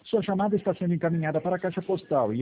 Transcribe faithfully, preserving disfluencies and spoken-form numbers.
Sua chamada está sendo encaminhada para a caixa postal e